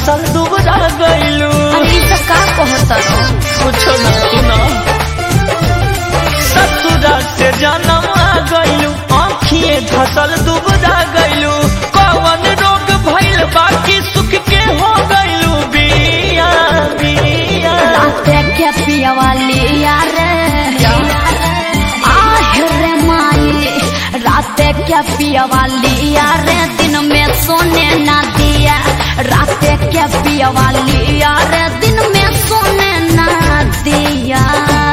धसल दुबरा गइलू। अरे तो का कहता कुछो न सुना ससुरा से जन्म आ गइलू, आँखिए धसल दुबरा गइलू। कौन रोग भइल बाकी सुख के हो गइलू बिया बिया। राते के पिया वाली यार रे माई, राते क्या पिया वाली यार दिन में सोने ना दिया। राते क्या पिया वाली यार दिन में सोने ना दिया।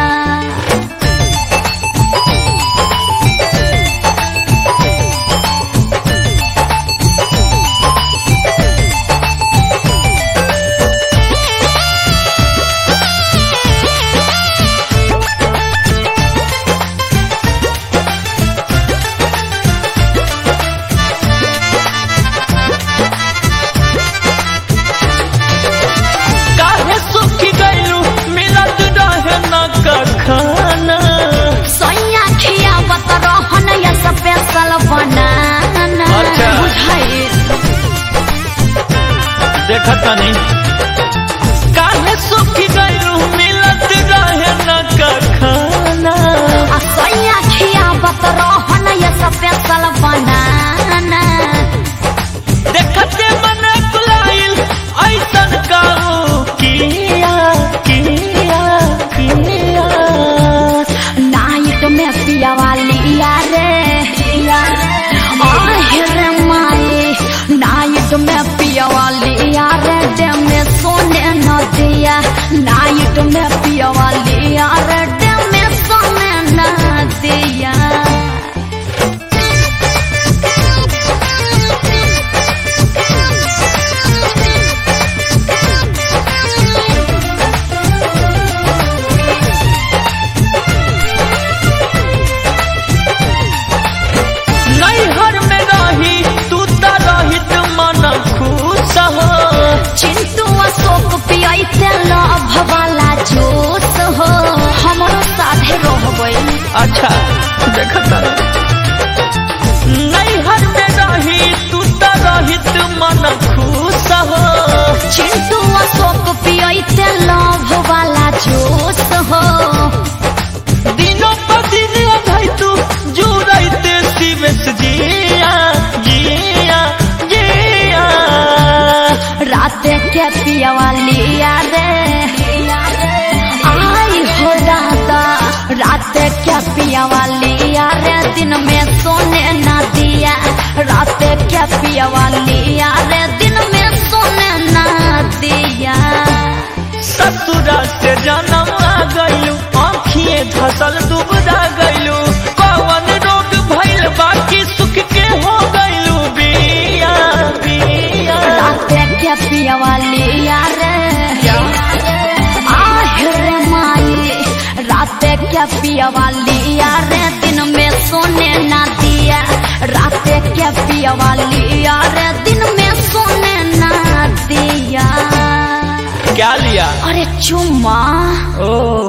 देखता नहीं काहे सुखी गइलू मिलत रहे न खाना। सैया खियावत रहन ये स्पेशल बनाना। देखते मन कुलाइल ऐसन काऊ किया किया किया। नाइट में पिया वाली यार रे माई, नाइट में पिया वाली यार डे में सोने न दिया। नाइट में पिया वाली यार डे में सोने न दिया। नैहर में रही तू त रहित मन खुश हो। चिंटू अशोक पियाइते लभ वाला जोश हो। हमरो साथे रहबै। अच्छा देखता नैहर में रही तू त रहित मन खुश हो। चिंटू अशोक पियाइते लभ वाला जोश हो। दिनों पर दिन भाई तू जुड़ते शिवेश जिया जिया जिया। राते के पिया वाली यार आई हो दादा। राते के पिया वाली यार दिन में सोने ना दिया। राते के पिया वाली यार दिन में सोने ना दिया। ससुरा से जन्म आ गइलू, आँखिए धसल दुबरा गइलू। कौन रोग भइल बाकी सुख के हो गइलू बिया बिया। राते के पिया वाली यार रे माई, राते के पिया वाली यार दिन में सोने ना दिया। राते के पिया वाली यार दिन में सोने ना दिया। क्या लिया? अरे चुम्मा। ओ